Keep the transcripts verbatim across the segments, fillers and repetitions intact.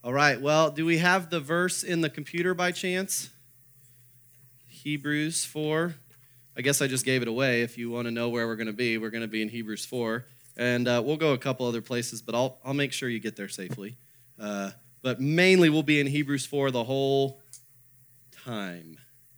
All right, well, do we have the verse in the computer by chance? Hebrews four. I guess I just gave it away. If you want to know where we're going to be, we're going to be in Hebrews four. And uh, we'll go a couple other places, but I'll, I'll make sure you get there safely. Uh, but mainly we'll be in Hebrews four the whole time.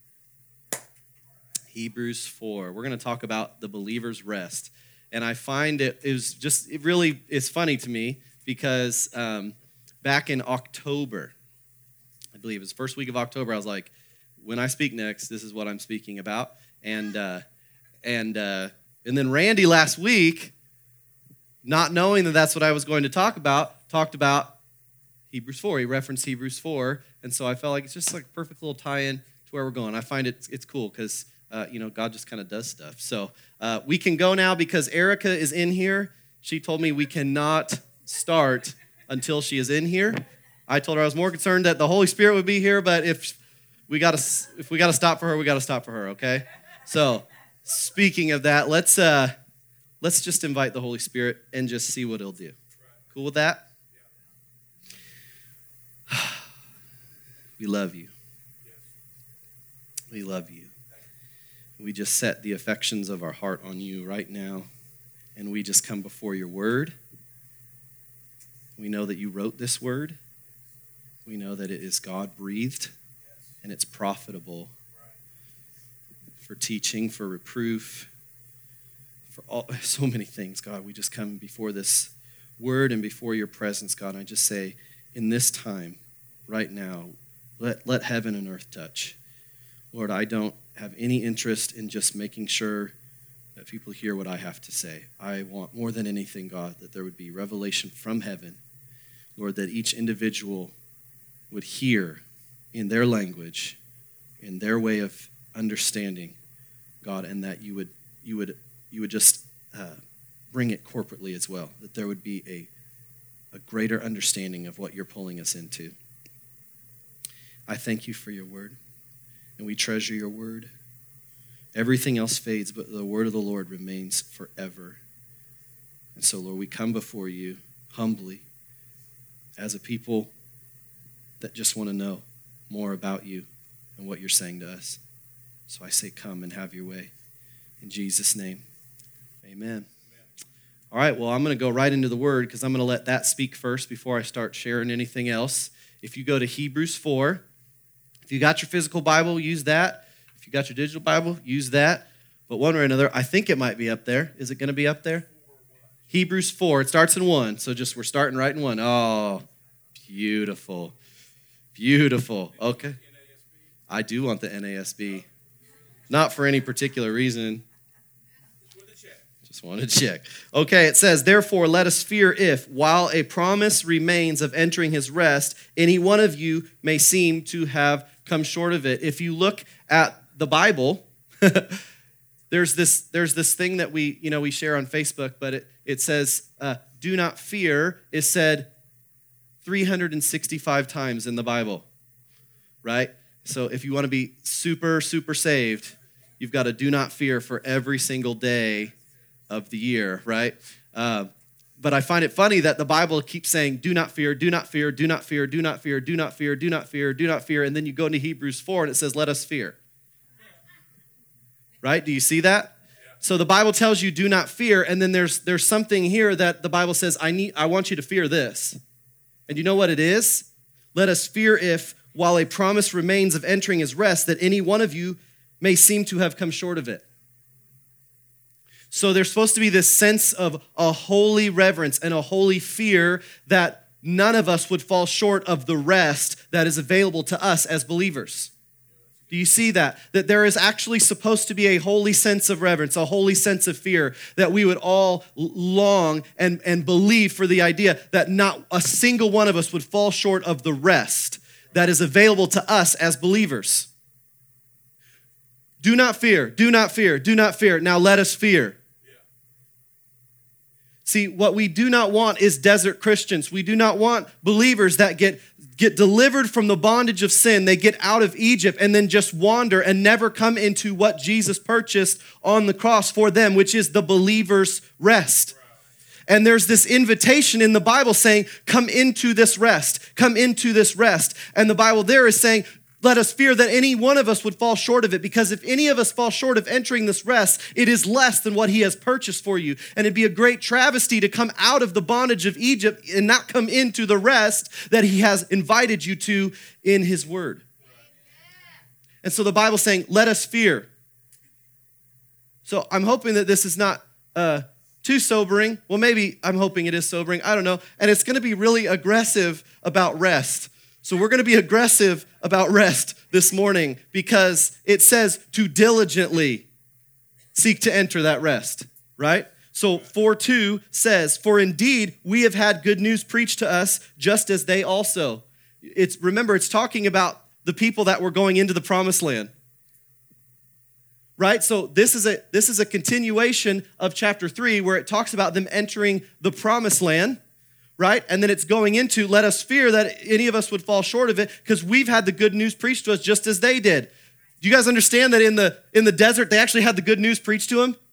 Hebrews four. We're going to talk about the believer's rest. And I find it is just, it really is funny to me because um, back in October, I believe it was the first week of October, I was like, when I speak next, this is what I'm speaking about. And uh, and uh, and then Randy last week, not knowing that that's what I was going to talk about, talked about Hebrews four. He referenced Hebrews four. And so I felt like it's just like a perfect little tie-in to where we're going. I find it it's cool because, uh, you know, God just kind of does stuff. So uh, we can go now because Erica is in here. She told me we cannot start until she is in here. I told her I was more concerned that the Holy Spirit would be here, but if we got to if we got to stop for her, we got to stop for her, okay? So, speaking of that, let's uh, let's just invite the Holy Spirit and just see what he'll do. Cool with that? We love you. We love you. We just set the affections of our heart on you right now, and we just come before your word. We know that you wrote this word. We know that it is God-breathed, and it's profitable for teaching, for reproof, for all so many things, God. We just come before this word and before your presence, God. I just say, in this time, right now, let, let heaven and earth touch. Lord, I don't have any interest in just making sure that people hear what I have to say. I want more than anything, God, that there would be revelation from heaven. Lord, that each individual would hear in their language, in their way of understanding, God, and that you would you would you would just uh, bring it corporately as well. That there would be a a greater understanding of what you're pulling us into. I thank you for your word, and we treasure your word. Everything else fades, but the word of the Lord remains forever. And so, Lord, we come before you humbly as a people that just want to know more about you and what you're saying to us. So I say, come and have your way. In Jesus' name, amen. Amen. All right, well, I'm going to go right into the word because I'm going to let that speak first before I start sharing anything else. If you go to Hebrews four, if you got your physical Bible, use that. If you got your digital Bible, use that. But one way or another, I think it might be up there. Is it going to be up there? Hebrews four. It starts in one, so just we're starting right in one. Oh, beautiful. Beautiful. Okay. I do want the N A S B. Not for any particular reason. Just want to check. Okay, it says, therefore, let us fear if, while a promise remains of entering his rest, any one of you may seem to have come short of it. If you look at the Bible, there's this there's this thing that we, you know, we share on Facebook, but it, it says, uh, do not fear is said three hundred sixty-five times in the Bible, right? So if you want to be super, super saved, you've got to do not fear for every single day of the year, right? Uh, but I find it funny that the Bible keeps saying, do not fear, do not fear, do not fear, do not fear, do not fear, do not fear, do not fear, and then you go into Hebrews four and it says, let us fear. Right? Do you see that? So the Bible tells you do not fear, and then there's there's something here that the Bible says, I need, I want you to fear this. And you know what it is? Let us fear if, while a promise remains of entering his rest, that any one of you may seem to have come short of it. So there's supposed to be this sense of a holy reverence and a holy fear that none of us would fall short of the rest that is available to us as believers. Do you see that? That there is actually supposed to be a holy sense of reverence, a holy sense of fear, that we would all long and, and believe for the idea that not a single one of us would fall short of the rest that is available to us as believers. Do not fear, do not fear, do not fear. Now let us fear. See, what we do not want is desert Christians. We do not want believers that get, get delivered from the bondage of sin. They get out of Egypt and then just wander and never come into what Jesus purchased on the cross for them, which is the believer's rest. And there's this invitation in the Bible saying, come into this rest, come into this rest. And the Bible there is saying, let us fear that any one of us would fall short of it, because if any of us fall short of entering this rest, it is less than what he has purchased for you. And it'd be a great travesty to come out of the bondage of Egypt and not come into the rest that he has invited you to in his word. And so the Bible's saying, let us fear. So I'm hoping that this is not uh, too sobering. Well, maybe I'm hoping it is sobering. I don't know. And it's going to be really aggressive about rest. So we're going to be aggressive about rest this morning, because it says to diligently seek to enter that rest, right? So four two says, for indeed we have had good news preached to us, just as they also. It's remember, it's talking about the people that were going into the promised land. Right? So this is a this is a continuation of chapter three, where it talks about them entering the promised land. Right? And then it's going into, let us fear that any of us would fall short of it, because we've had the good news preached to us just as they did. Do you guys understand that in the in the desert, they actually had the good news preached to them?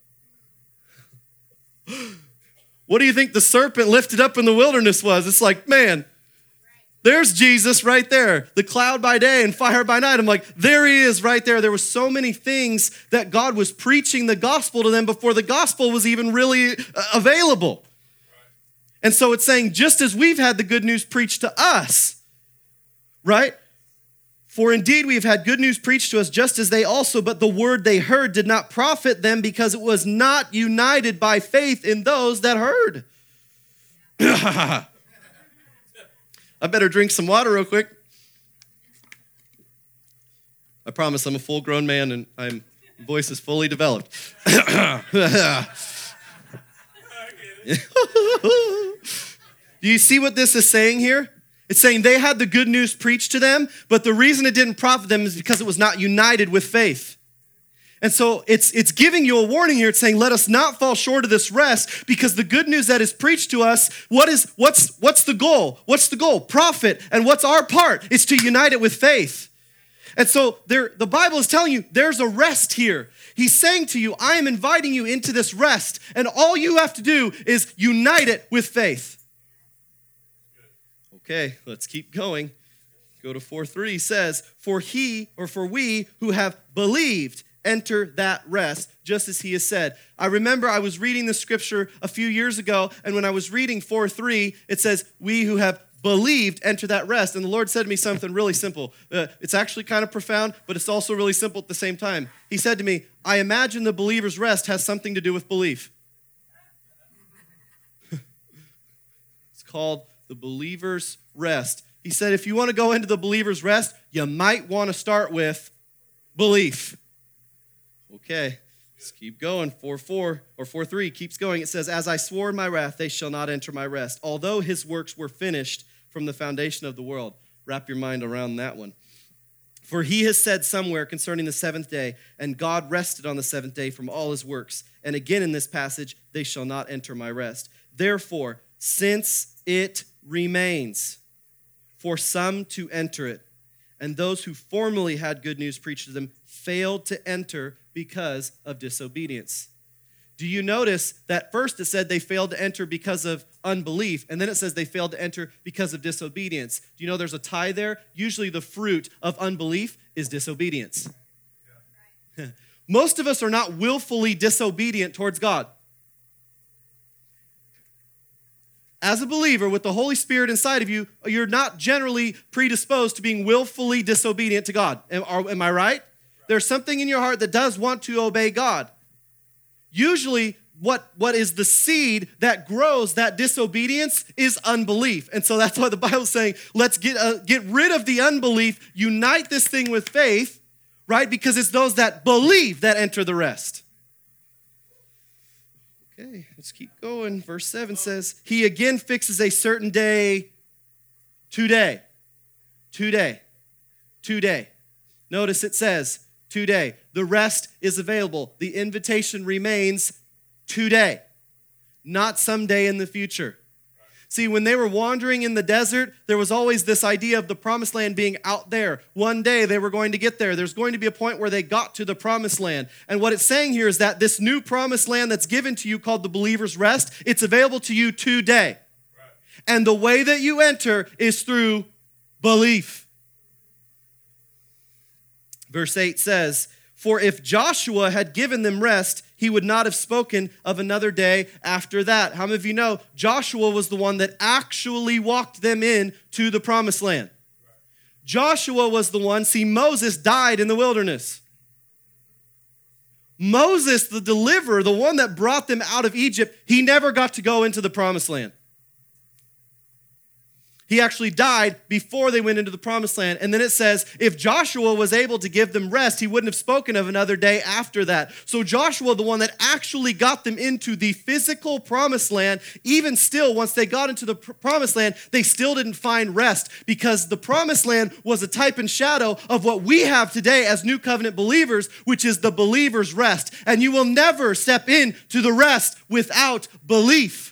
What do you think the serpent lifted up in the wilderness was? It's like, man, there's Jesus right there. The cloud by day and fire by night. I'm like, there he is right there. There were so many things that God was preaching the gospel to them before the gospel was even really available. And so it's saying, just as we've had the good news preached to us, right? For indeed we have had good news preached to us, just as they also, but the word they heard did not profit them, because it was not united by faith in those that heard. I better drink some water real quick. I promise I'm a full-grown man and my voice is fully developed. Do you see what this is saying here? It's saying they had the good news preached to them, but the reason it didn't profit them is because it was not united with faith. And so it's it's giving you a warning here. It's saying, let us not fall short of this rest, because the good news that is preached to us, what is what's what's the goal? What's the goal? Profit. And what's our part? It's to unite it with faith. And so there, the Bible is telling you there's a rest here. He's saying to you, I am inviting you into this rest, and all you have to do is unite it with faith. Okay, let's keep going. Go to four three says, for he, or for we who have believed, enter that rest, just as he has said. I remember I was reading the scripture a few years ago, and when I was reading four three, it says, we who have believed enter that rest. And the Lord said to me something really simple. Uh, it's actually kind of profound, but it's also really simple at the same time. He said to me, I imagine the believer's rest has something to do with belief. It's called the believer's rest. He said, if you want to go into the believer's rest, you might want to start with belief. Okay, let's keep going. four four or four three keeps going. It says, as I swore in my wrath, they shall not enter my rest, although his works were finished from the foundation of the world. Wrap your mind around that one. For he has said somewhere concerning the seventh day, and God rested on the seventh day from all his works. And again in this passage, they shall not enter my rest. Therefore, since it remains for some to enter it, and those who formerly had good news preached to them failed to enter because of disobedience. Do you notice that first it said they failed to enter because of unbelief, and then it says they failed to enter because of disobedience? Do you know there's a tie there? Usually the fruit of unbelief is disobedience. Yeah. Most of us are not willfully disobedient towards God. As a believer with the Holy Spirit inside of you, you're not generally predisposed to being willfully disobedient to God. Am, are, am I right? There's something in your heart that does want to obey God. Usually, what, what is the seed that grows that disobedience is unbelief. And so that's why the Bible's saying, let's get, uh, get rid of the unbelief, unite this thing with faith, right? Because it's those that believe that enter the rest. Okay, let's keep going. Verse seven says, he again fixes a certain day today. Today. Today. Notice it says today. The rest is available. The invitation remains today, not someday in the future. See, when they were wandering in the desert, there was always this idea of the promised land being out there. One day they were going to get there. There's going to be a point where they got to the promised land. And what it's saying here is that this new promised land that's given to you called the believer's rest, it's available to you today. Right. And the way that you enter is through belief. Verse eight says, "For if Joshua had given them rest, he would not have spoken of another day after that." How many of you know Joshua was the one that actually walked them in to the promised land? Right. Joshua was the one, see, Moses died in the wilderness. Moses, the deliverer, the one that brought them out of Egypt, he never got to go into the promised land. He actually died before they went into the promised land. And then it says, if Joshua was able to give them rest, he wouldn't have spoken of another day after that. So Joshua, the one that actually got them into the physical promised land, even still, once they got into the promised land, they still didn't find rest, because the promised land was a type and shadow of what we have today as new covenant believers, which is the believer's rest. And you will never step into the rest without belief.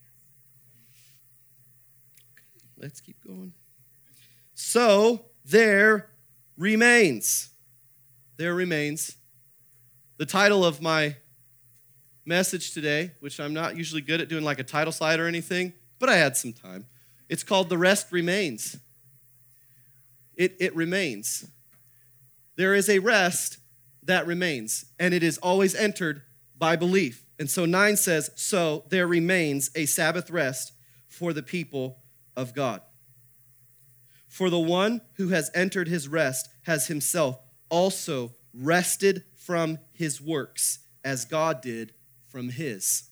Let's keep going. So there remains. There remains. The title of my message today, which I'm not usually good at doing like a title slide or anything, but I had some time. It's called The Rest Remains. It, it remains. There is a rest that remains, and it is always entered by belief. And so nine says, so there remains a Sabbath rest for the people of God. For the one who has entered his rest has himself also rested from his works, as God did from his.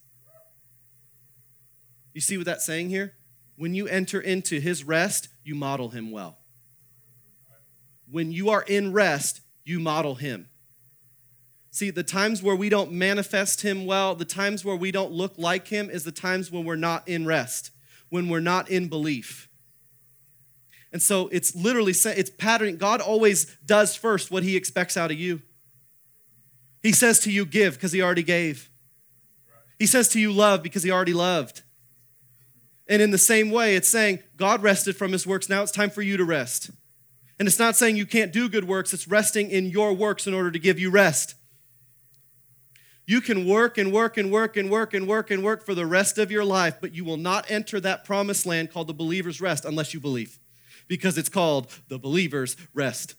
You see what that's saying here? When you enter into his rest, you model him well. When you are in rest, you model him. See, the times where we don't manifest him well, the times where we don't look like him, is the times when we're not in rest, when we're not in belief. And so it's literally, it's patterning. God always does first what he expects out of you. He says to you, give, because he already gave. He says to you, love, because he already loved. And in the same way, it's saying, God rested from his works. Now it's time for you to rest. And it's not saying you can't do good works. It's resting in your works in order to give you rest. You can work and work and work and work and work and work for the rest of your life, but you will not enter that promised land called the believer's rest unless you believe, because it's called the believer's rest.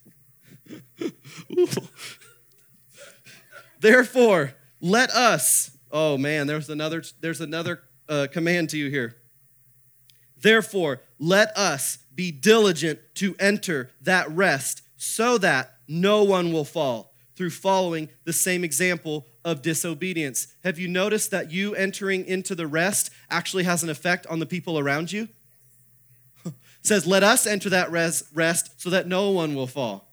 Therefore, let us, oh man, there's another, there's another uh, command to you here. Therefore, let us be diligent to enter that rest, so that no one will fall through following the same example of disobedience. Have you noticed that you entering into the rest actually has an effect on the people around you? It says, let us enter that rest so that no one will fall.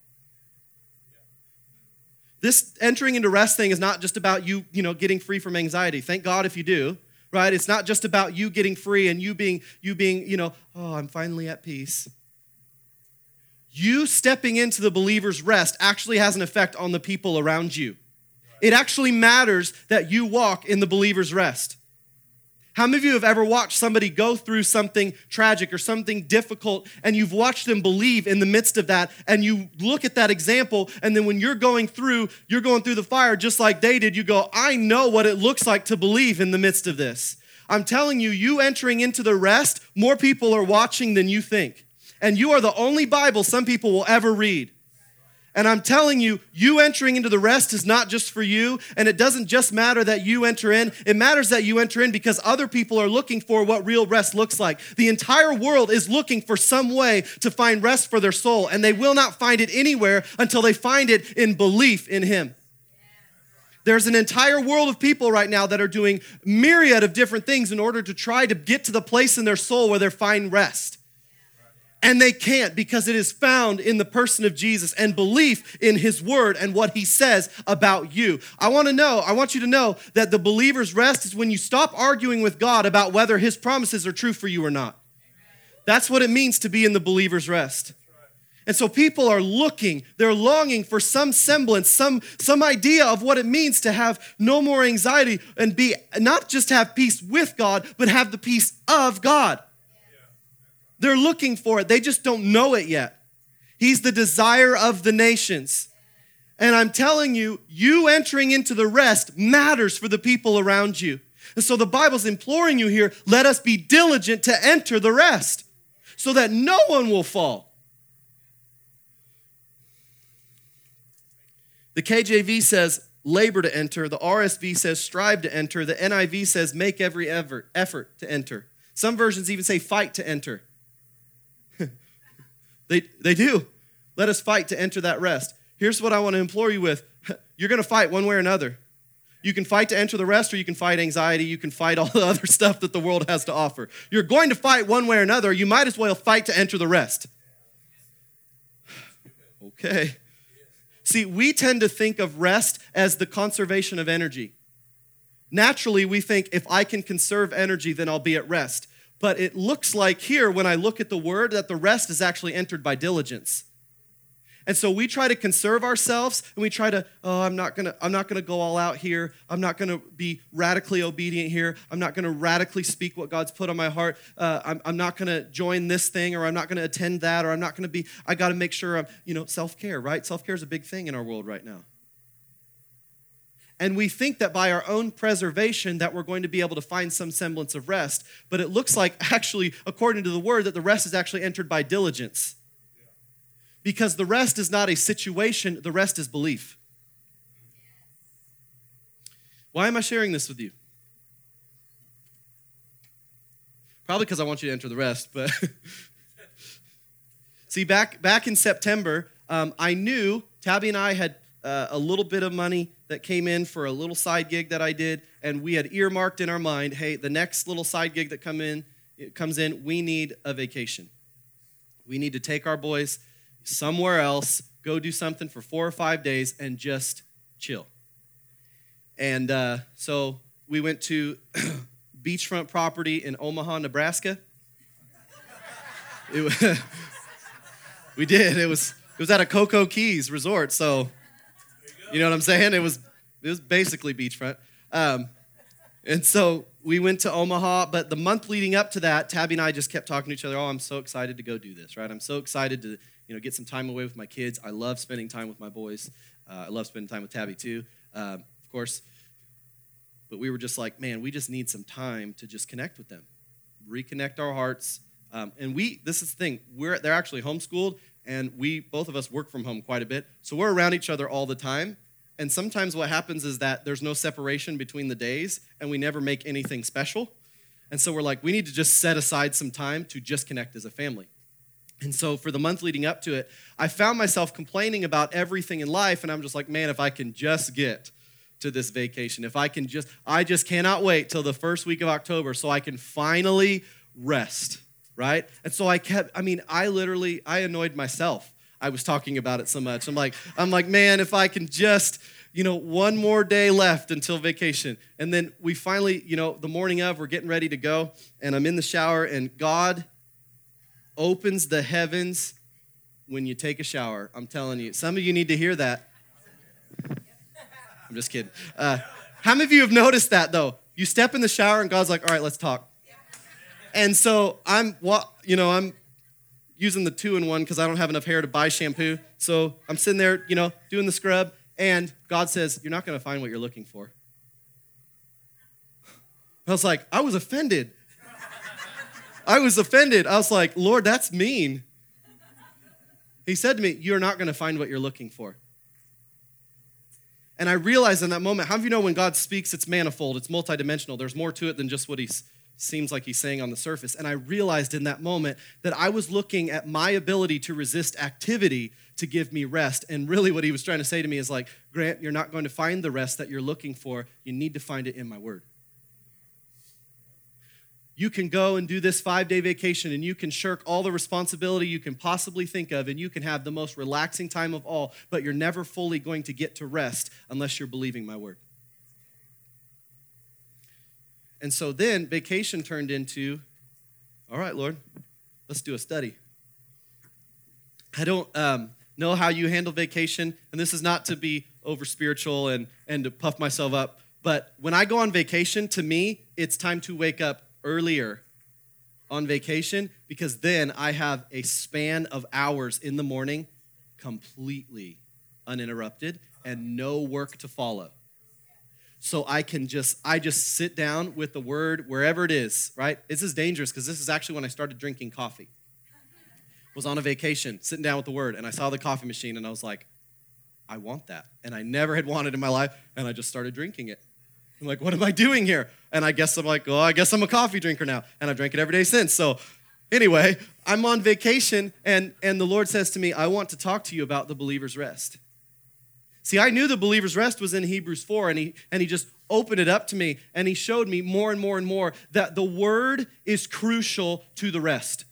This entering into rest thing is not just about you, you know, getting free from anxiety. Thank God if you do, right? It's not just about you getting free and you being, you being, you know, oh, I'm finally at peace. You stepping into the believer's rest actually has an effect on the people around you. It actually matters that you walk in the believer's rest. How many of you have ever watched somebody go through something tragic or something difficult, and you've watched them believe in the midst of that, and you look at that example, and then when you're going through, you're going through the fire just like they did, you go, I know what it looks like to believe in the midst of this. I'm telling you, you entering into the rest, more people are watching than you think. And you are the only Bible some people will ever read. And I'm telling you, you entering into the rest is not just for you, and it doesn't just matter that you enter in. It matters that you enter in because other people are looking for what real rest looks like. The entire world is looking for some way to find rest for their soul, and they will not find it anywhere until they find it in belief in him. There's an entire world of people right now that are doing myriad of different things in order to try to get to the place in their soul where they find rest. And they can't, because it is found in the person of Jesus and belief in his word and what he says about you. I want to know, I want you to know that the believer's rest is when you stop arguing with God about whether his promises are true for you or not. That's what it means to be in the believer's rest. And so people are looking, they're longing for some semblance, some, some idea of what it means to have no more anxiety and be not just have peace with God, but have the peace of God. They're looking for it. They just don't know it yet. He's the desire of the nations. And I'm telling you, you entering into the rest matters for the people around you. And so the Bible's imploring you here, let us be diligent to enter the rest so that no one will fall. The K J V says, labor to enter. The R S V says, strive to enter. The N I V says, make every effort, effort to enter. Some versions even say, fight to enter. they, they do. Let us fight to enter that rest. Here's what I want to implore you with. You're going to fight one way or another. You can fight to enter the rest, or you can fight anxiety. You can fight all the other stuff that the world has to offer. You're going to fight one way or another. You might as well fight to enter the rest. Okay. See, we tend to think of rest as the conservation of energy. Naturally, we think if I can conserve energy, then I'll be at rest. But it looks like here, when I look at the word, that the rest is actually entered by diligence. And so we try to conserve ourselves, and we try to, oh, I'm not gonna, I'm not gonna go all out here. I'm not gonna be radically obedient here. I'm not gonna radically speak what God's put on my heart. Uh, I'm, I'm not gonna join this thing, or I'm not gonna attend that, or I'm not gonna be. I got to make sure I'm, you know, self-care, right? Self-care is a big thing in our world right now. And we think that by our own preservation that we're going to be able to find some semblance of rest. But it looks like actually, according to the word, that the rest is actually entered by diligence. Because the rest is not a situation, the rest is belief. Why am I sharing this with you? Probably because I want you to enter the rest, but see, back back in September, um, I knew Tabby and I had uh, a little bit of money that came in for a little side gig that I did, and we had earmarked in our mind, hey, the next little side gig that come in, it comes in, we need a vacation. We need to take our boys somewhere else, go do something for four or five days, and just chill. And uh, so we went to beachfront property in Omaha, Nebraska. It was, we did. It was it was at a Cocoa Keys resort, so you know what I'm saying. It was it was basically beachfront. Um, and so we went to Omaha, but the month leading up to that, Tabby and I just kept talking to each other. Oh, I'm so excited to go do this, right? I'm so excited to you know get some time away with my kids. I love spending time with my boys. Uh, I love spending time with Tabby too, uh, of course. But we were just like, man, we just need some time to just connect with them, reconnect our hearts. Um, and we, this is the thing, we're they're actually homeschooled, and we, both of us work from home quite a bit. So we're around each other all the time. And sometimes what happens is that there's no separation between the days, and we never make anything special. And so we're like, we need to just set aside some time to just connect as a family. And so for the month leading up to it, I found myself complaining about everything in life, and I'm just like, man, if I can just get to this vacation, if I can just, I just cannot wait till the first week of October so I can finally rest, right? And so I kept, I mean, I literally, I annoyed myself. I was talking about it so much. I'm like, I'm like, man, if I can just, you know, one more day left until vacation. And then we finally, you know, the morning of, we're getting ready to go, and I'm in the shower, and God opens the heavens when you take a shower. I'm telling you, some of you need to hear that. I'm just kidding. Uh, how many of you have noticed that, though? You step in the shower, and God's like, all right, let's talk. And so I'm, you know, I'm using the two-in-one because I don't have enough hair to buy shampoo. So I'm sitting there, you know, doing the scrub, and God says, you're not going to find what you're looking for. I was like, I was offended. I was offended. I was like, Lord, that's mean. He said to me, you're not going to find what you're looking for. And I realized in that moment, how do you know when God speaks, it's manifold, it's multidimensional. There's more to it than just what he seems like he's saying on the surface. And I realized in that moment that I was looking at my ability to resist activity to give me rest. And really what he was trying to say to me is like, Grant, you're not going to find the rest that you're looking for. You need to find it in my word. You can go and do this five-day vacation, and you can shirk all the responsibility you can possibly think of, and you can have the most relaxing time of all, but you're never fully going to get to rest unless you're believing my word. And so then vacation turned into, all right, Lord, let's do a study. I don't um, know how you handle vacation, and this is not to be over-spiritual and, and to puff myself up, but when I go on vacation, to me, it's time to wake up earlier on vacation because then I have a span of hours in the morning completely uninterrupted and no work to follow. So I can just, I just sit down with the word wherever it is, right? This is dangerous because this is actually when I started drinking coffee. Was on a vacation, sitting down with the word, and I saw the coffee machine, and I was like, I want that. And I never had wanted it in my life, and I just started drinking it. I'm like, what am I doing here? And I guess I'm like, oh, I guess I'm a coffee drinker now. And I've drank it every day since. So anyway, I'm on vacation, and, and the Lord says to me, I want to talk to you about the believer's rest. See, I knew the believer's rest was in Hebrews four, and he, and he just opened it up to me, and he showed me more and more and more that the word is crucial to the rest.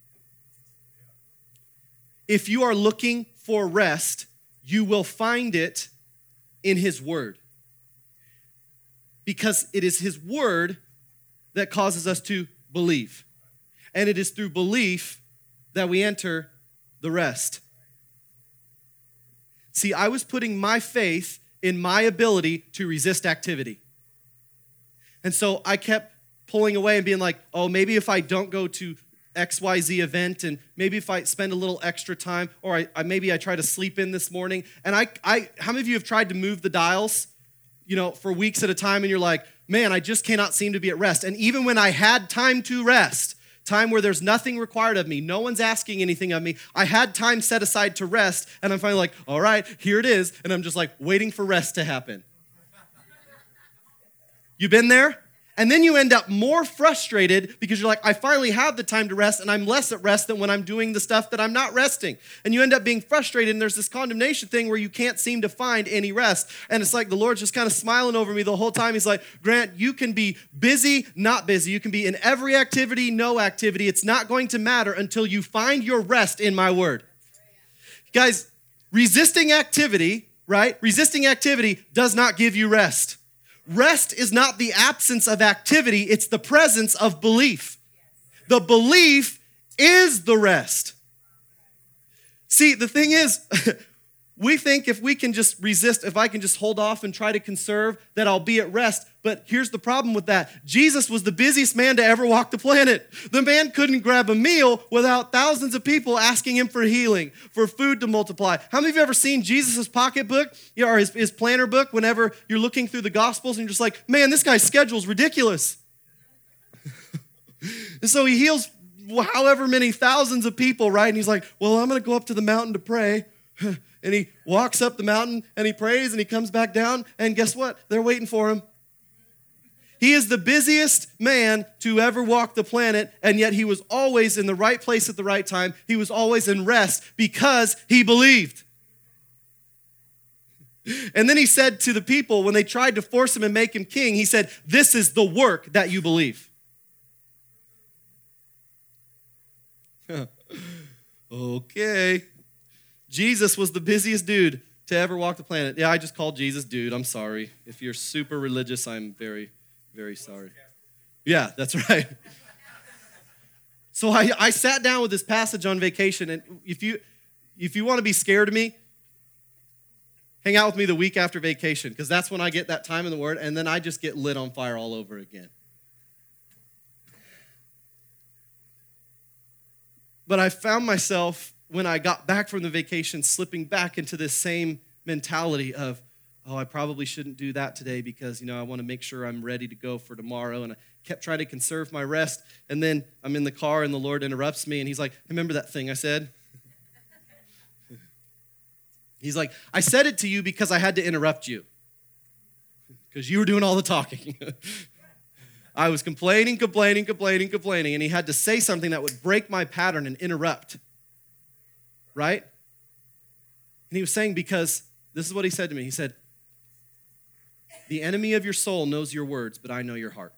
If you are looking for rest, you will find it in his word. Because it is his word that causes us to believe. And it is through belief that we enter the rest. See, I was putting my faith in my ability to resist activity. And so I kept pulling away and being like, oh, maybe if I don't go to X Y Z event, and maybe if I spend a little extra time, or I, I maybe I try to sleep in this morning. And I, I, how many of you have tried to move the dials, you know, for weeks at a time, and you're like, man, I just cannot seem to be at rest. And even when I had time to rest, time where there's nothing required of me, no one's asking anything of me, I had time set aside to rest, and I'm finally like, all right, here it is, and I'm just like waiting for rest to happen. You been there? And then you end up more frustrated because you're like, I finally have the time to rest, and I'm less at rest than when I'm doing the stuff that I'm not resting. And you end up being frustrated, and there's this condemnation thing where you can't seem to find any rest. And it's like the Lord's just kind of smiling over me the whole time. He's like, Grant, you can be busy, not busy. You can be in every activity, no activity. It's not going to matter until you find your rest in my word. Guys, resisting activity, right? Resisting activity does not give you rest. Rest is not the absence of activity, it's the presence of belief. The belief is the rest. See, the thing is, we think if we can just resist, if I can just hold off and try to conserve, that I'll be at rest. But here's the problem with that. Jesus was the busiest man to ever walk the planet. The man couldn't grab a meal without thousands of people asking him for healing, for food to multiply. How many of you ever seen Jesus' pocketbook or his, his planner book whenever you're looking through the Gospels and you're just like, man, this guy's schedule's ridiculous. And so he heals however many thousands of people, right? And he's like, well, I'm going to go up to the mountain to pray. And he walks up the mountain and he prays and he comes back down. And guess what? They're waiting for him. He is the busiest man to ever walk the planet, and yet he was always in the right place at the right time. He was always in rest because he believed. And then he said to the people, when they tried to force him and make him king, he said, this is the work that you believe. Okay. Jesus was the busiest dude to ever walk the planet. Yeah, I just called Jesus dude. I'm sorry. If you're super religious, I'm very, very sorry. Yeah, that's right. So I, I sat down with this passage on vacation, and if you if you want to be scared of me, hang out with me the week after vacation, because that's when I get that time in the Word, and then I just get lit on fire all over again. But I found myself, when I got back from the vacation, slipping back into this same mentality of, oh, I probably shouldn't do that today because, you know, I want to make sure I'm ready to go for tomorrow. And I kept trying to conserve my rest. And then I'm in the car and the Lord interrupts me and he's like, remember that thing I said? He's like, I said it to you because I had to interrupt you because you were doing all the talking. I was complaining, complaining, complaining, complaining, and he had to say something that would break my pattern and interrupt. Right? And he was saying, because this is what he said to me. He said, the enemy of your soul knows your words, but I know your heart.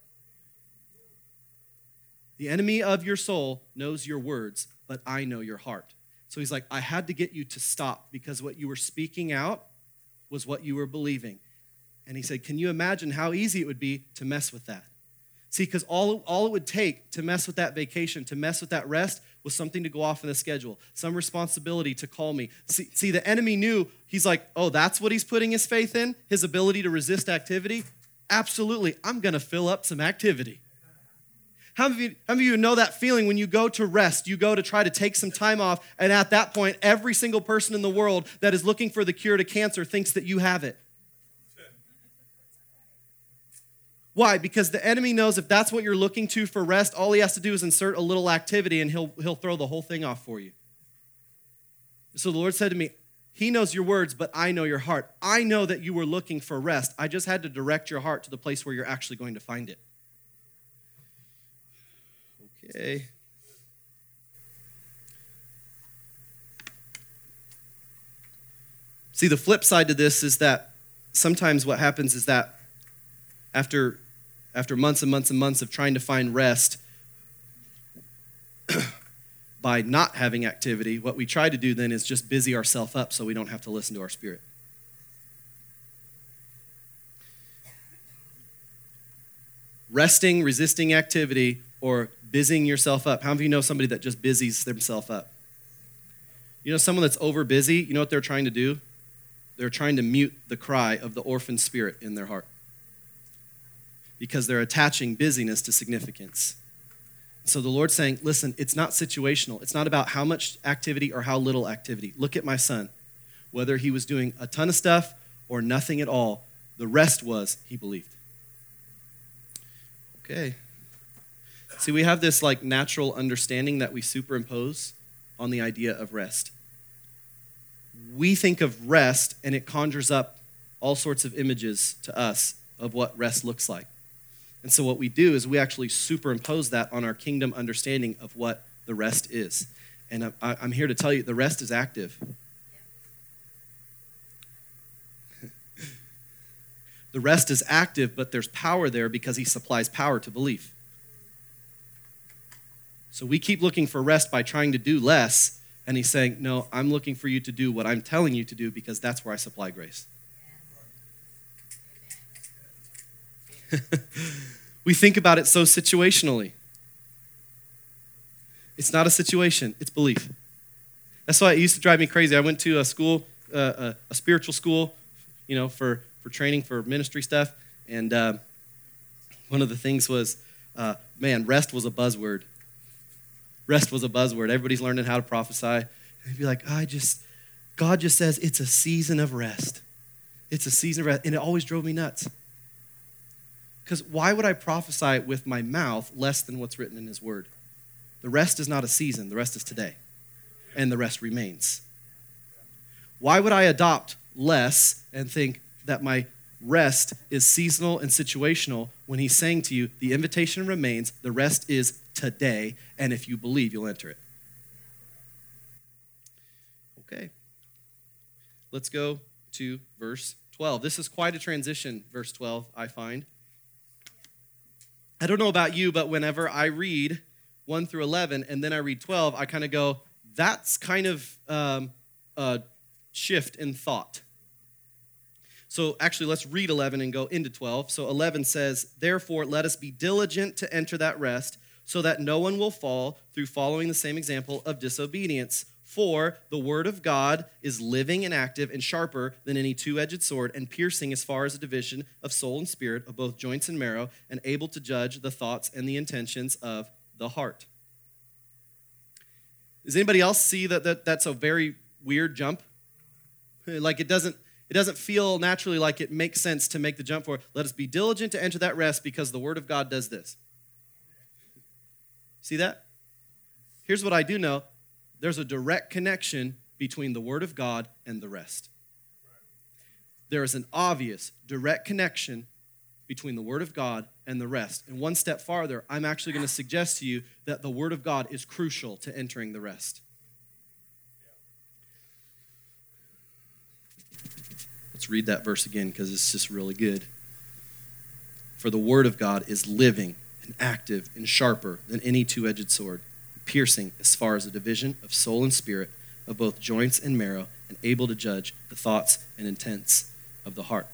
The enemy of your soul knows your words, but I know your heart. So he's like, I had to get you to stop because what you were speaking out was what you were believing. And he said, can you imagine how easy it would be to mess with that? See, because all, all it would take to mess with that vacation, to mess with that rest, was something to go off in the schedule, some responsibility to call me. See, see, the enemy knew, he's like, oh, that's what he's putting his faith in, his ability to resist activity? Absolutely, I'm going to fill up some activity. How many, of you, how many of you know that feeling when you go to rest, you go to try to take some time off, and at that point, every single person in the world that is looking for the cure to cancer thinks that you have it? Why? Because the enemy knows if that's what you're looking to for rest, all he has to do is insert a little activity and he'll, he'll throw the whole thing off for you. So the Lord said to me, he knows your words, but I know your heart. I know that you were looking for rest. I just had to direct your heart to the place where you're actually going to find it. Okay. See, the flip side to this is that sometimes what happens is that after, after months and months and months of trying to find rest, by not having activity, what we try to do then is just busy ourselves up so we don't have to listen to our spirit. Resting, resisting activity, or busying yourself up. How many of you know somebody that just busies themselves up? You know someone that's over busy, you know what they're trying to do? They're trying to mute the cry of the orphan spirit in their heart. Because they're attaching busyness to significance. So the Lord's saying, listen, it's not situational. It's not about how much activity or how little activity. Look at my son. Whether he was doing a ton of stuff or nothing at all, the rest was he believed. Okay. See, we have this like natural understanding that we superimpose on the idea of rest. We think of rest and it conjures up all sorts of images to us of what rest looks like. And so what we do is we actually superimpose that on our kingdom understanding of what the rest is. And I'm here to tell you, the rest is active. The rest is active, but there's power there because he supplies power to belief. So we keep looking for rest by trying to do less, and he's saying, no, I'm looking for you to do what I'm telling you to do because that's where I supply grace. We think about it so situationally. It's not a situation, it's belief. That's why it used to drive me crazy. I went to a school, uh, a, a spiritual school, you know, for, for training for ministry stuff, and uh, one of the things was, uh, man, rest was a buzzword. Rest was a buzzword. Everybody's learning how to prophesy. And they'd be like, I just, God just says it's a season of rest. It's a season of rest, and it always drove me nuts. Because why would I prophesy with my mouth less than what's written in his word? The rest is not a season. The rest is today. And the rest remains. Why would I adopt less and think that my rest is seasonal and situational when he's saying to you, the invitation remains, the rest is today, and if you believe, you'll enter it. Okay. Let's go to verse twelve. This is quite a transition, verse twelve, I find. I don't know about you, but whenever I read one through eleven and then I read twelve, I kind of go, that's kind of um, a shift in thought. So actually, let's read eleven and go into twelve. So eleven says, therefore, let us be diligent to enter that rest so that no one will fall through following the same example of disobedience. For the word of God is living and active and sharper than any two-edged sword and piercing as far as a division of soul and spirit, of both joints and marrow, and able to judge the thoughts and the intentions of the heart. Does anybody else see that, that that's a very weird jump? Like it doesn't, it doesn't feel naturally like it makes sense to make the jump for, let us be diligent to enter that rest because the word of God does this. See that? Here's what I do know. There's a direct connection between the word of God and the rest. There is an obvious direct connection between the word of God and the rest. And one step farther, I'm actually going to suggest to you that the word of God is crucial to entering the rest. Let's read that verse again because it's just really good. For the word of God is living and active and sharper than any two-edged sword, piercing as far as a division of soul and spirit, of both joints and marrow, and able to judge the thoughts and intents of the heart.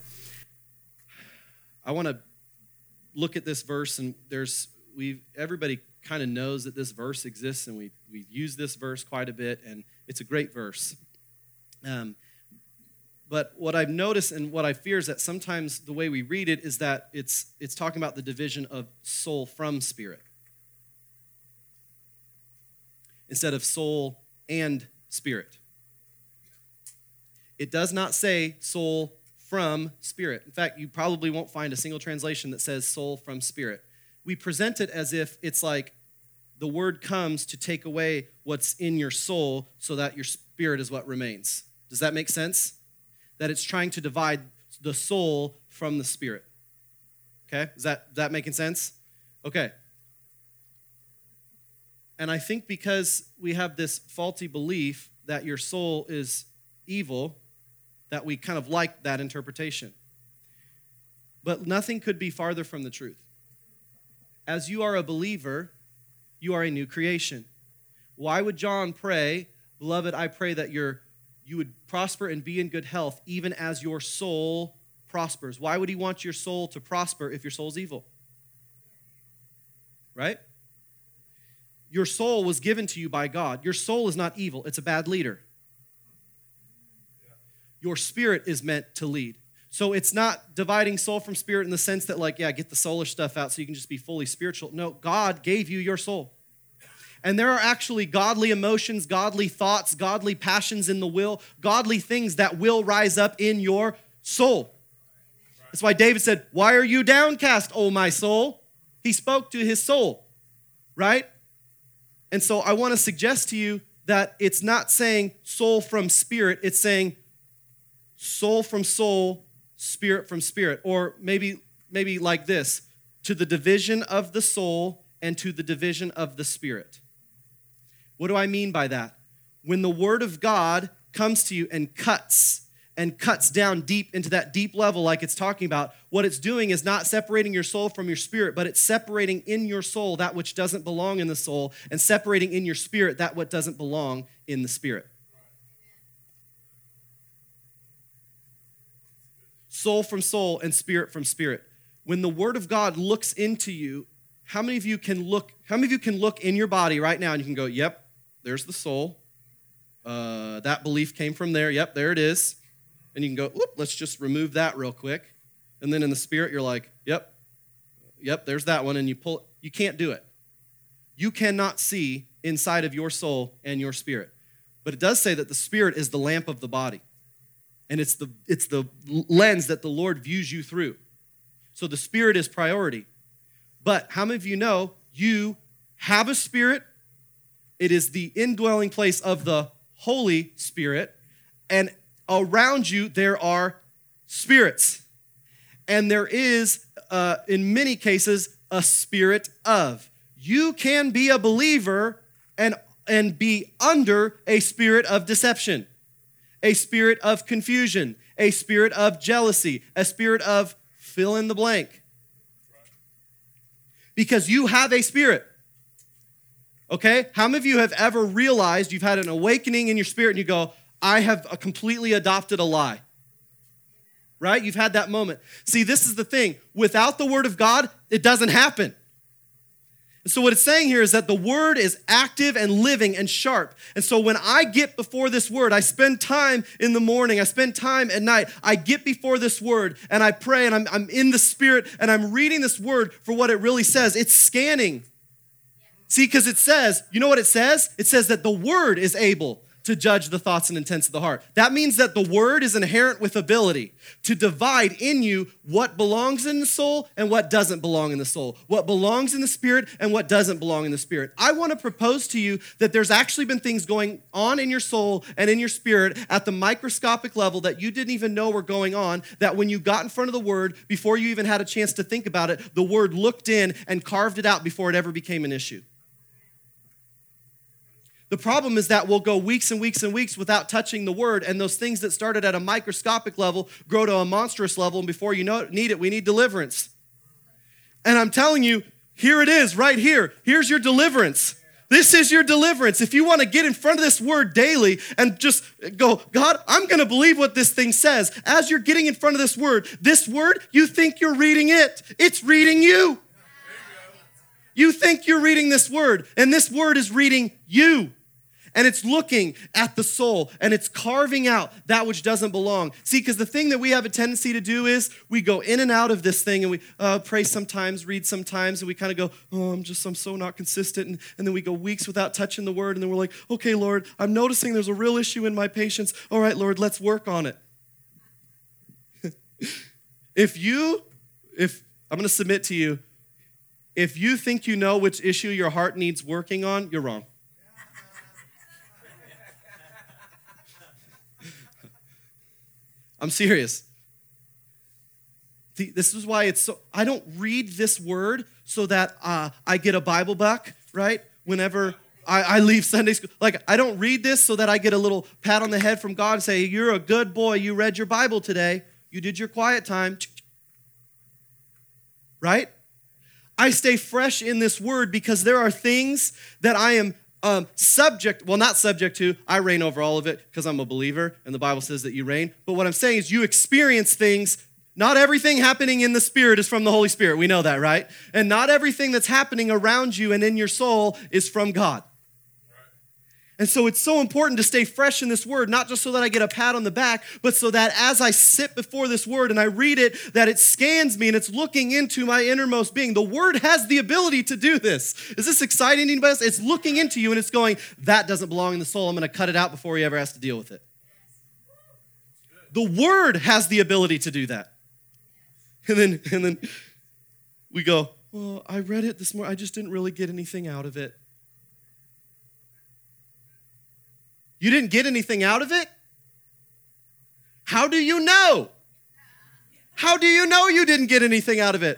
I want to look at this verse, and there's we everybody kind of knows that this verse exists, and we we've used this verse quite a bit, and it's a great verse. Um, but what I've noticed and what I fear is that sometimes the way we read it is that it's it's talking about the division of soul from spirit. instead of soul and spirit. It does not say soul from spirit. In fact, you probably won't find a single translation that says soul from spirit. We present it as if it's like the word comes to take away what's in your soul so that your spirit is what remains. Does that make sense? That it's trying to divide the soul from the spirit. Okay? Is that, is that making sense? Okay. And I think because we have this faulty belief that your soul is evil, that we kind of like that interpretation. But nothing could be farther from the truth. As you are a believer, you are a new creation. Why would John pray, "Beloved, I pray that your, you would prosper and be in good health, even as your soul prospers"? Why would he want your soul to prosper if your soul's evil? Right? Your soul was given to you by God. Your soul is not evil. It's a bad leader. Your spirit is meant to lead. So it's not dividing soul from spirit in the sense that, like, yeah, get the soulish stuff out so you can just be fully spiritual. No, God gave you your soul. And there are actually godly emotions, godly thoughts, godly passions in the will, godly things that will rise up in your soul. That's why David said, "Why are you downcast, O my soul?" He spoke to his soul, right? And so I want to suggest to you that it's not saying soul from spirit, it's saying soul from soul, spirit from spirit. Or maybe, maybe like this, to the division of the soul and to the division of the spirit. What do I mean by that? When the word of God comes to you and cuts and cuts down deep into that deep level like it's talking about, what it's doing is not separating your soul from your spirit, but it's separating in your soul that which doesn't belong in the soul and separating in your spirit that what doesn't belong in the spirit. Soul from soul and spirit from spirit. When the word of God looks into you, how many of you can look, how many of you can look in your body right now and you can go, "Yep, there's the soul. Uh, that belief came from there. Yep, there it is." And you can go, "Oop, let's just remove that real quick." And then in the spirit, you're like, "Yep, yep, there's that one." And you pull, you can't do it. You cannot see inside of your soul and your spirit. But it does say that the spirit is the lamp of the body. And it's the, it's the lens that the Lord views you through. So the spirit is priority. But how many of you know you have a spirit? It is the indwelling place of the Holy Spirit. And around you, there are spirits. And there is, uh, in many cases, a spirit of. You can be a believer and, and be under a spirit of deception, a spirit of confusion, a spirit of jealousy, a spirit of fill in the blank. Because you have a spirit. Okay? How many of you have ever realized you've had an awakening in your spirit and you go, "I have completely adopted a lie"? Right? You've had that moment. See, this is the thing. Without the word of God, it doesn't happen. And so what it's saying here is that the word is active and living and sharp. And so when I get before this word, I spend time in the morning, I spend time at night, I get before this word and I pray and I'm, I'm in the spirit and I'm reading this word for what it really says. It's scanning. See, because it says, you know what it says? It says that the word is able to judge the thoughts and intents of the heart. That means that the word is inherent with ability to divide in you what belongs in the soul and what doesn't belong in the soul, what belongs in the spirit and what doesn't belong in the spirit. I want to propose to you that there's actually been things going on in your soul and in your spirit at the microscopic level that you didn't even know were going on, that when you got in front of the word, before you even had a chance to think about it, the word looked in and carved it out before it ever became an issue. The problem is that we'll go weeks and weeks and weeks without touching the word, and those things that started at a microscopic level grow to a monstrous level, and before you know it, need it, we need deliverance. And I'm telling you, here it is, right here. Here's your deliverance. This is your deliverance. If you want to get in front of this word daily and just go, "God, I'm going to believe what this thing says." As you're getting in front of this word, this word, you think you're reading it. It's reading you. You think you're reading this word, and this word is reading you. And it's looking at the soul, and it's carving out that which doesn't belong. See, because the thing that we have a tendency to do is we go in and out of this thing, and we uh, pray sometimes, read sometimes, and we kind of go, oh, I'm just, I'm so not consistent. And, and then we go weeks without touching the word, and then we're like, okay, Lord, I'm noticing there's a real issue in my patience. All right, Lord, let's work on it. If you, if, I'm going to submit to you, if you think you know which issue your heart needs working on, you're wrong. I'm serious. This is why it's so, I don't read this word so that uh, I get a Bible buck, right? Whenever I, I leave Sunday school. Like, I don't read this so that I get a little pat on the head from God and say, you're a good boy, you read your Bible today, you did your quiet time, right? I stay fresh in this word because there are things that I am Um, subject, well, not subject to, I reign over all of it because I'm a believer and the Bible says that you reign. But what I'm saying is you experience things. Not everything happening in the Spirit is from the Holy Spirit. We know that, right? And not everything that's happening around you and in your soul is from God. And so it's so important to stay fresh in this word, not just so that I get a pat on the back, but so that as I sit before this word and I read it, that it scans me and it's looking into my innermost being. The word has the ability to do this. Is this exciting to anybody else? It's looking into you and it's going, that doesn't belong in the soul. I'm going to cut it out before he ever has to deal with it. The word has the ability to do that. And then, and then we go, well, I read it this morning. I just didn't really get anything out of it. You didn't get anything out of it? How do you know? How do you know you didn't get anything out of it?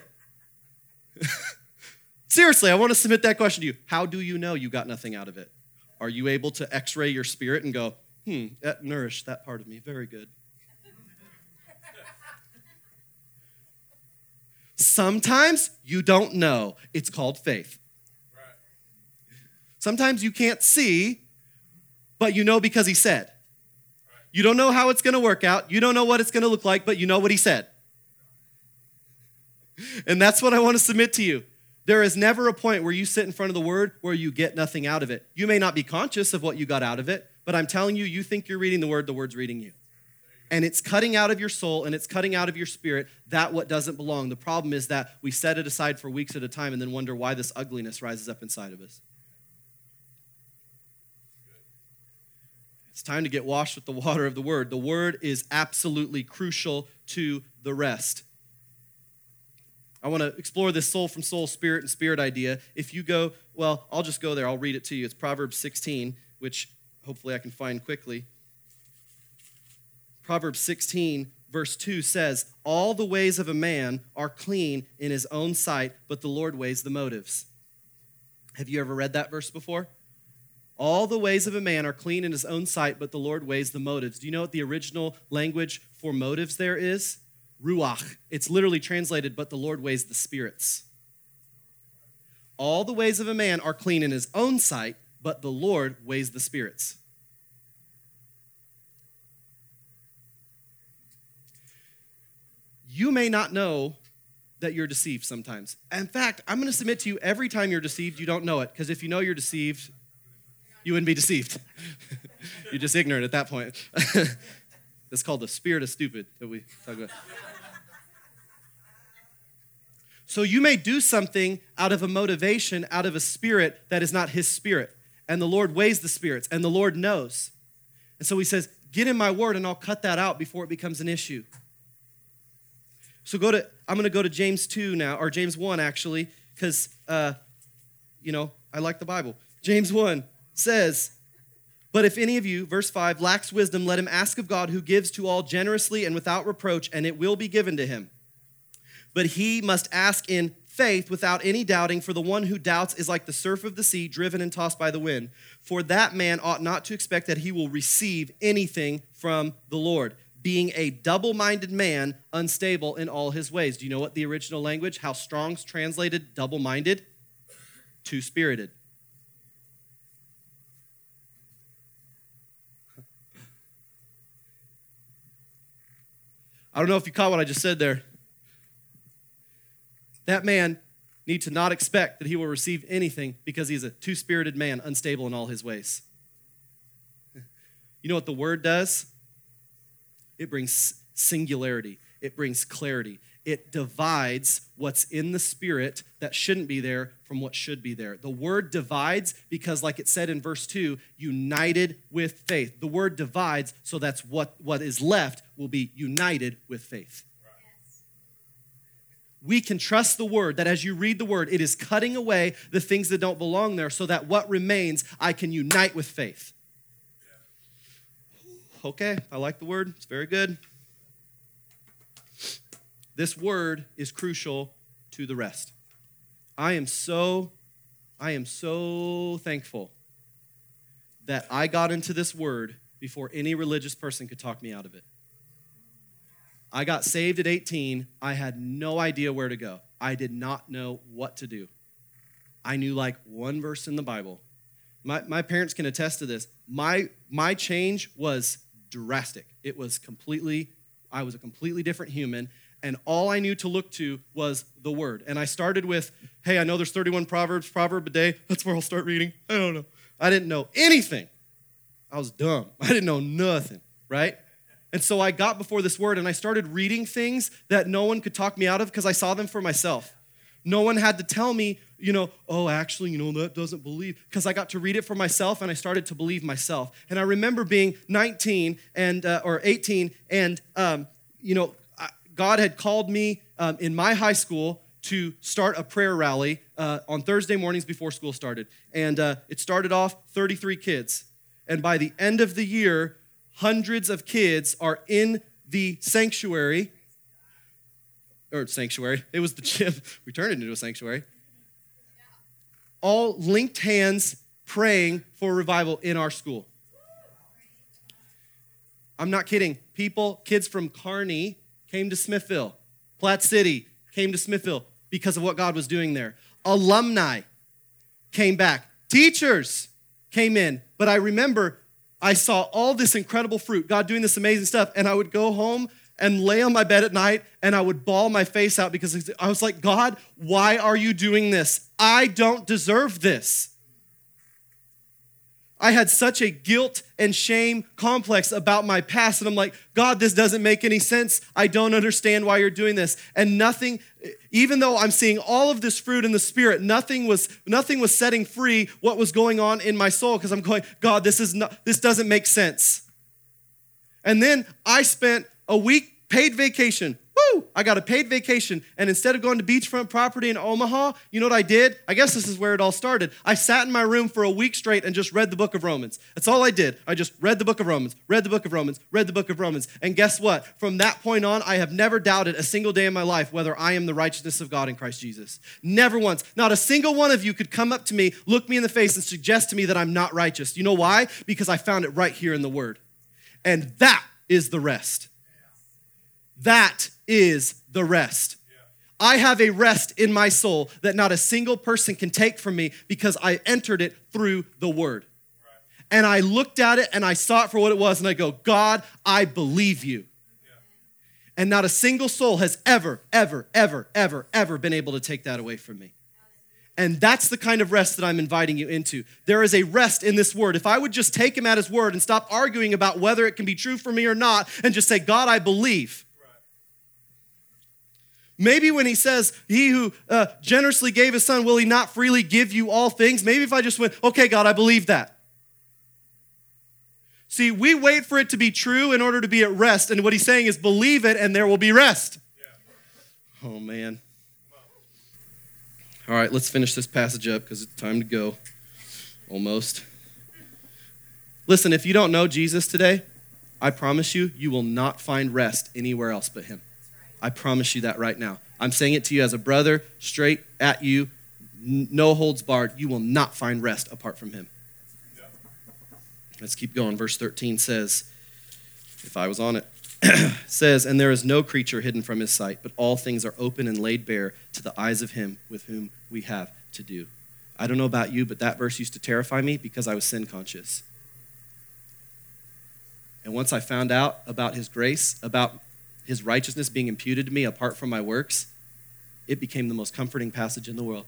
Seriously, I want to submit that question to you. How do you know you got nothing out of it? Are you able to x-ray your spirit and go, hmm, that nourished that part of me. Very good. Sometimes you don't know. It's called faith. Sometimes you can't see, but you know because he said. You don't know how it's going to work out. You don't know what it's going to look like, but you know what he said. And that's what I want to submit to you. There is never a point where you sit in front of the word where you get nothing out of it. You may not be conscious of what you got out of it, but I'm telling you, you think you're reading the word, the word's reading you. And it's cutting out of your soul and it's cutting out of your spirit that what doesn't belong. The problem is that we set it aside for weeks at a time and then wonder why this ugliness rises up inside of us. It's time to get washed with the water of the word. The word is absolutely crucial to the rest. I want to explore this soul from soul, spirit and spirit idea. If you go, well, I'll just go there. I'll read it to you. It's Proverbs sixteen, which hopefully I can find quickly. Proverbs sixteen, verse two says, all the ways of a man are clean in his own sight, but the Lord weighs the motives. Have you ever read that verse before? All the ways of a man are clean in his own sight, but the Lord weighs the motives. Do you know what the original language for motives there is? Ruach. It's literally translated, but the Lord weighs the spirits. All the ways of a man are clean in his own sight, but the Lord weighs the spirits. You may not know that you're deceived sometimes. In fact, I'm going to submit to you, every time you're deceived, you don't know it, because if you know you're deceived, you wouldn't be deceived. You're just ignorant at that point. That's called the spirit of stupid that we talk about. So you may do something out of a motivation, out of a spirit that is not his spirit. And the Lord weighs the spirits, and the Lord knows. And so he says, get in my word, and I'll cut that out before it becomes an issue. So go to, I'm going to go to James two now, or James one actually, because, uh, you know, I like the Bible. James one says, but if any of you, verse five, lacks wisdom, let him ask of God who gives to all generously and without reproach, and it will be given to him. But he must ask in faith without any doubting, for the one who doubts is like the surf of the sea, driven and tossed by the wind. For that man ought not to expect that he will receive anything from the Lord, being a double-minded man, unstable in all his ways. Do you know what the original language, how Strong's translated double-minded? Two-spirited. I don't know if you caught what I just said there. That man needs to not expect that he will receive anything because he's a two-spirited man, unstable in all his ways. You know what the word does? It brings singularity. It brings clarity. It divides what's in the spirit that shouldn't be there from what should be there. The word divides because, like it said in verse two, united with faith. The word divides, so that's what, what is left will be united with faith. Yes. We can trust the word, that as you read the word, it is cutting away the things that don't belong there so that what remains, I can unite with faith. Okay, I like the word. It's very good. This word is crucial to the rest. I am so, I am so thankful that I got into this word before any religious person could talk me out of it. I got saved at eighteen. I had no idea where to go. I did not know what to do. I knew like one verse in the Bible. My, my parents can attest to this. My, my change was drastic. It was completely, I was a completely different human. And all I knew to look to was the word. And I started with, hey, I know there's thirty-one Proverbs, proverb a day. That's where I'll start reading. I don't know. I didn't know anything. I was dumb. I didn't know nothing, right? And so I got before this word and I started reading things that no one could talk me out of because I saw them for myself. No one had to tell me, you know, oh, actually, you know, that doesn't believe. Because I got to read it for myself and I started to believe myself. And I remember being nineteen and uh, or eighteen and, um, you know, God had called me um, in my high school to start a prayer rally uh, on Thursday mornings before school started. And uh, it started off thirty-three kids. And by the end of the year, hundreds of kids are in the sanctuary. Or sanctuary. It was the gym. We turned it into a sanctuary. All linked hands praying for revival in our school. I'm not kidding. People, kids from Kearney, came to Smithville. Platte City came to Smithville because of what God was doing there. Alumni came back. Teachers came in. But I remember I saw all this incredible fruit, God doing this amazing stuff, and I would go home and lay on my bed at night, and I would bawl my face out because I was like, God, why are you doing this? I don't deserve this. I had such a guilt and shame complex about my past. And I'm like, God, this doesn't make any sense. I don't understand why you're doing this. And nothing, even though I'm seeing all of this fruit in the spirit, nothing was, nothing was setting free what was going on in my soul. Because I'm going, God, this is not, this doesn't make sense. And then I spent a week paid vacation. Woo! I got a paid vacation, and instead of going to beachfront property in Omaha, you know what I did? I guess this is where it all started. I sat in my room for a week straight and just read the book of Romans. That's all I did. I just read the book of Romans, read the book of Romans, read the book of Romans. And guess what? From that point on, I have never doubted a single day in my life whether I am the righteousness of God in Christ Jesus. Never once. Not a single one of you could come up to me, look me in the face, and suggest to me that I'm not righteous. You know why? Because I found it right here in the Word. And that is the rest. That is the rest. Yeah. I have a rest in my soul that not a single person can take from me because I entered it through the Word. Right. And I looked at it and I saw it for what it was and I go, God, I believe you. Yeah. And not a single soul has ever, ever, ever, ever, ever been able to take that away from me. And that's the kind of rest that I'm inviting you into. There is a rest in this word. If I would just take him at his word and stop arguing about whether it can be true for me or not and just say, God, I believe. Maybe when he says, he who uh, generously gave his son, will he not freely give you all things? Maybe if I just went, okay, God, I believe that. See, we wait for it to be true in order to be at rest. And what he's saying is believe it and there will be rest. Yeah. Oh, man. All right, let's finish this passage up because it's time to go. Almost. Listen, if you don't know Jesus today, I promise you, you will not find rest anywhere else but him. I promise you that right now. I'm saying it to you as a brother, straight at you, no holds barred. You will not find rest apart from him. Yeah. Let's keep going. Verse thirteen says, if I was on it, says, and there is no creature hidden from his sight, but all things are open and laid bare to the eyes of him with whom we have to do. I don't know about you, but that verse used to terrify me because I was sin conscious. And once I found out about his grace, about his righteousness being imputed to me apart from my works, it became the most comforting passage in the world.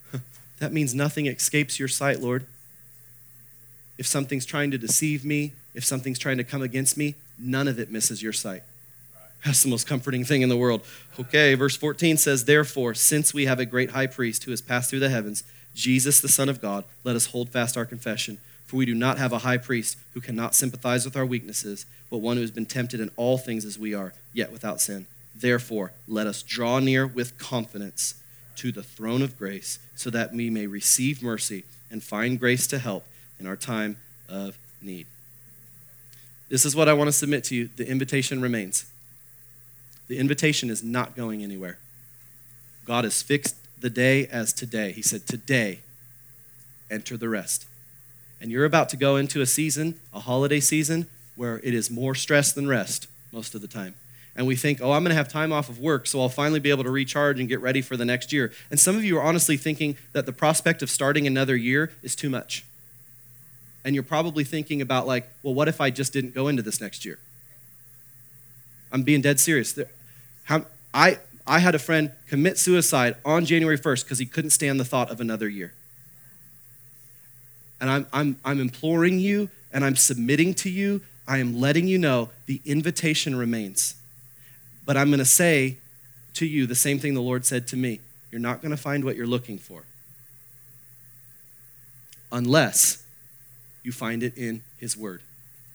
That means nothing escapes your sight, Lord. If something's trying to deceive me, if something's trying to come against me, none of it misses your sight. That's the most comforting thing in the world. Okay, verse fourteen says, therefore, since we have a great high priest who has passed through the heavens, Jesus, the Son of God, let us hold fast our confession. For we do not have a high priest who cannot sympathize with our weaknesses, but one who has been tempted in all things as we are, yet without sin. Therefore, let us draw near with confidence to the throne of grace, so that we may receive mercy and find grace to help in our time of need. This is what I want to submit to you. The invitation remains. The invitation is not going anywhere. God has fixed the day as today. He said, today, enter the rest. And you're about to go into a season, a holiday season, where it is more stress than rest most of the time. And we think, oh, I'm going to have time off of work, so I'll finally be able to recharge and get ready for the next year. And some of you are honestly thinking that the prospect of starting another year is too much. And you're probably thinking about like, well, what if I just didn't go into this next year? I'm being dead serious. How, I, I had a friend commit suicide on January first because he couldn't stand the thought of another year. And I'm, I'm, I'm imploring you, and I'm submitting to you, I am letting you know the invitation remains. But I'm going to say to you the same thing the Lord said to me. You're not going to find what you're looking for unless you find it in his word.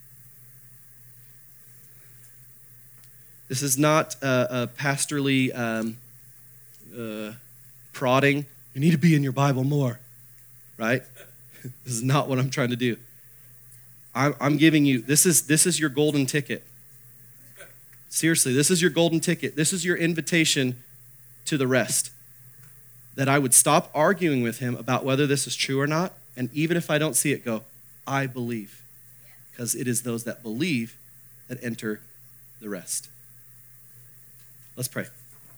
This is not a, a pastorly um, uh, prodding. You need to be in your Bible more, right? This is not what I'm trying to do. I'm, I'm giving you, this is, this is your golden ticket. Seriously, this is your golden ticket. This is your invitation to the rest. That I would stop arguing with him about whether this is true or not, and even if I don't see it, go, I believe. Because it is those that believe that enter the rest. Let's pray.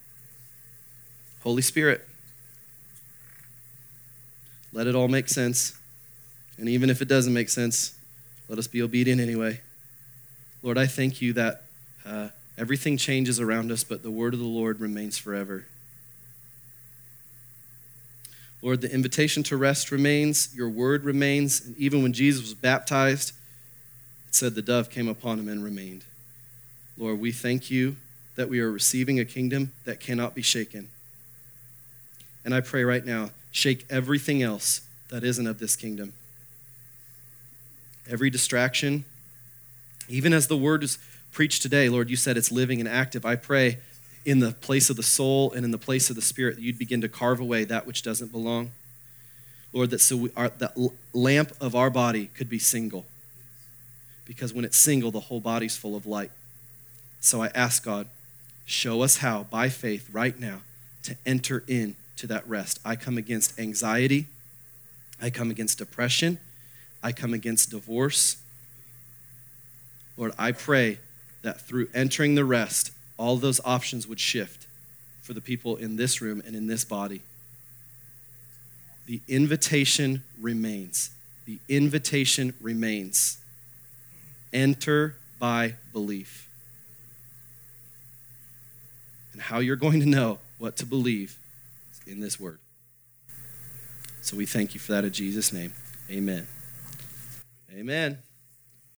Holy Spirit, let it all make sense. And even if it doesn't make sense, let us be obedient anyway. Lord, I thank you that uh, everything changes around us, but the word of the Lord remains forever. Lord, the invitation to rest remains, your word remains, and even when Jesus was baptized, it said the dove came upon him and remained. Lord, we thank you that we are receiving a kingdom that cannot be shaken. And I pray right now, shake everything else that isn't of this kingdom. Every distraction, even as the word is preached today, Lord, you said it's living and active. I pray in the place of the soul and in the place of the spirit that you'd begin to carve away that which doesn't belong. Lord, that so we are, that lamp of our body could be single. Because when it's single, the whole body's full of light. So I ask God, show us how, by faith, right now, to enter into that rest. I come against anxiety. I come against depression. I come against divorce. Lord, I pray that through entering the rest, all those options would shift for the people in this room and in this body. The invitation remains. The invitation remains. Enter by belief. And how you're going to know what to believe is in this word. So we thank you for that in Jesus' name. Amen. Amen.